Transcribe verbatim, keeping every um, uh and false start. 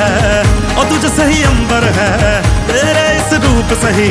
है और तुझ सही अंबर है, तेरे इस रूप सही